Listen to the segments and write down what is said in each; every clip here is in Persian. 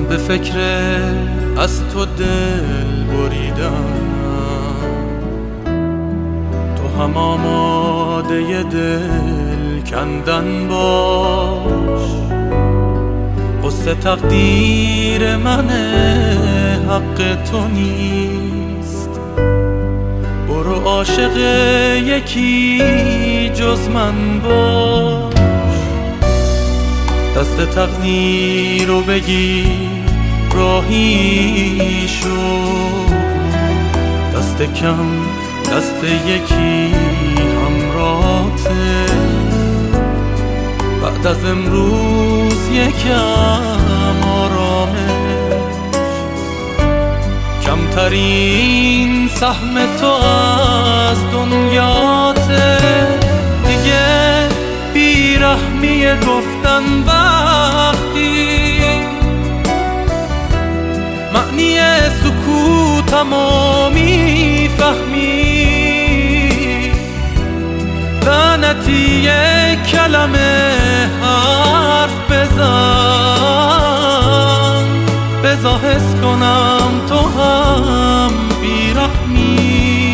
به فکر از تو دل بریدنم، تو هم آماده دل کندن باش. قصه تقدیر منه، حق تو نیست. برو عاشق یکی جز من باش. دست تقدیر رو بگیر راهی شو، دست کم دست یکی همراهته. بعد از امروز یکم آرامش، کمترین سهم تو از دنیاته. دیگه بیرحمیه گفتن وقتی معنی سکوتمو میفهمی. لعنتی یک کلمه حرف بزن، بذار حس کنم تو هم بیرحمی.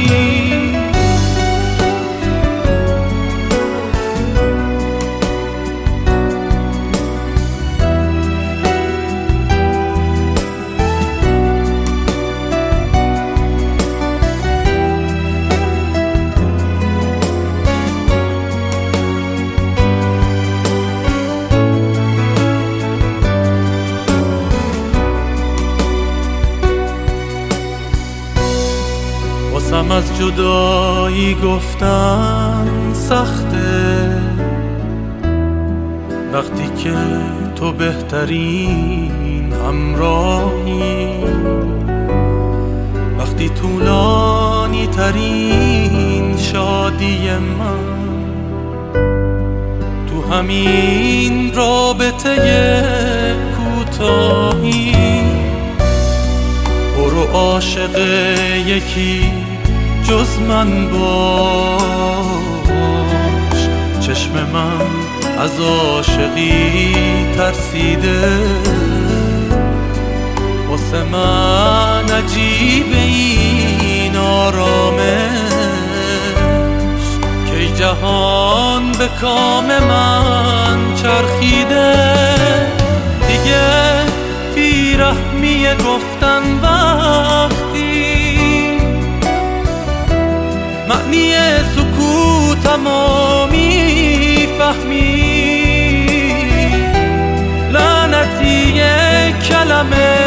واسم از جدایی گفتن سخته، وقتی که تو بهترین همراهی. وقتی طولانی ترین شادی من تو همین رابطه کوتاهی. برو عاشق یکی جز من باش. چشم من از عاشقی ترسیده، واسه من عجیبه این آرامش. که جهان به کام من چرخیده، دیگه بیرحمیه گفتن وقتی معنی سکوتمو میفهمی. لعنتی یک کلمه